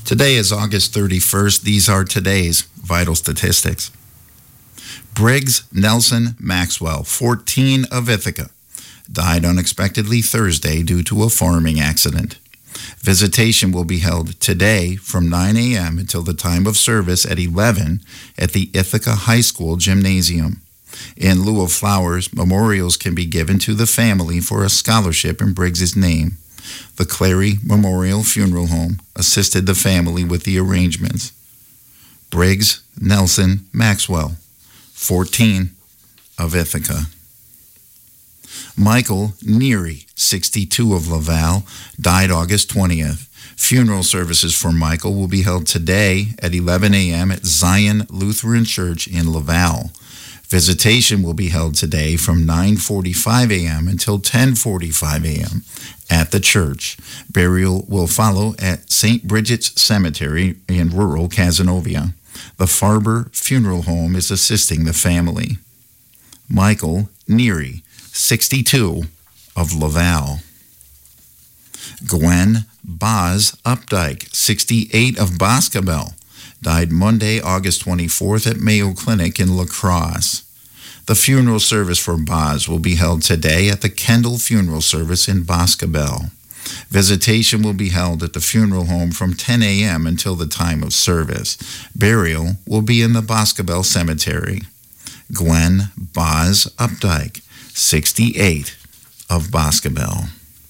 Today is August 31st. These are today's vital statistics. Briggs Nelson Maxwell, 14 of Ithaca, died unexpectedly Thursday due to a farming accident. Visitation will be held today from 9 a.m. until the time of service at 11 at the Ithaca High School Gymnasium. In lieu of flowers, memorials can be given to the family for a scholarship in Briggs's name. The Clary Memorial Funeral Home assisted the family with the arrangements. Briggs Nelson Maxwell, 14 of Ithaca. Michael Neary, 62 of Laval, died August 20th. Funeral services for Michael will be held today at 11 a.m. at Zion Lutheran Church in Laval. Visitation will be held today from 9:45 a.m. until 10:45 a.m. at the church. Burial will follow at St. Bridget's Cemetery in rural Cazenovia. The Farber Funeral Home is assisting the family. Michael Neary, 62 of Laval. Gwen Boz Updike, 68 of Boscobel, died Monday, August 24th at Mayo Clinic in La Crosse. The funeral service for Boz will be held today at the Kendall Funeral Service in Boscobel. Visitation will be held at the funeral home from 10 a.m. until the time of service. Burial will be in the Boscobel Cemetery. Gwen Boz Updike, 68 of Boscobel.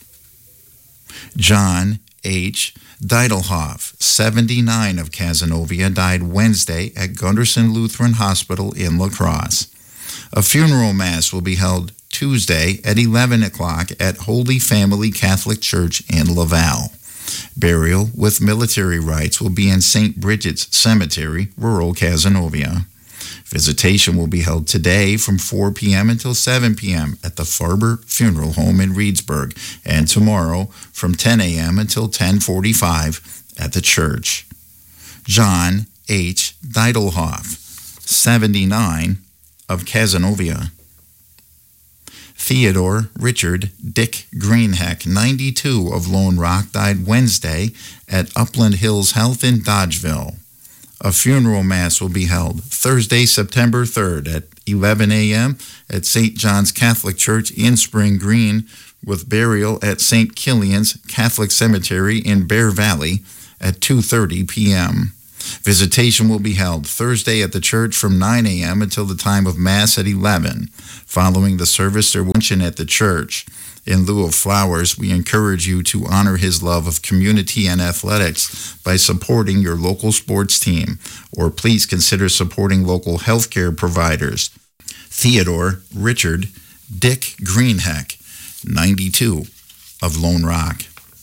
John H. Deidelhoff, 79 of Cazenovia, died Wednesday at Gunderson Lutheran Hospital in La Crosse. A funeral mass will be held Tuesday at 11 o'clock at Holy Family Catholic Church in Laval. Burial with military rites will be in St. Bridget's Cemetery, rural Cazenovia. Visitation will be held today from 4 p.m. until 7 p.m. at the Farber Funeral Home in Reedsburg, and tomorrow from 10 a.m. until 10:45 at the church. John H. Deidelhoff, 79 of Cazenovia. Theodore Richard Dick Greenheck, 92 of Lone Rock, died Wednesday at Upland Hills Health in Dodgeville. A funeral mass will be held Thursday, September 3rd at 11 a.m. at St. John's Catholic Church in Spring Green, with burial at St. Killian's Catholic Cemetery in Bear Valley at 2:30 p.m. Visitation will be held Thursday at the church from 9 a.m. until the time of Mass at 11. Following the service, there will be luncheon at the church. In lieu of flowers, we encourage you to honor his love of community and athletics by supporting your local sports team, or please consider supporting local healthcare providers. Theodore Richard Dick Greenheck, 92 of Lone Rock.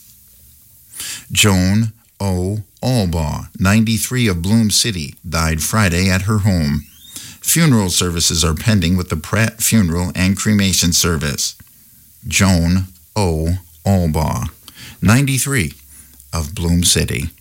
Joan O. Albaugh, 93 of Bloom City, died Friday at her home. Funeral services are pending with the Pratt Funeral and Cremation Service. Joan O. Albaugh, 93 of Bloom City.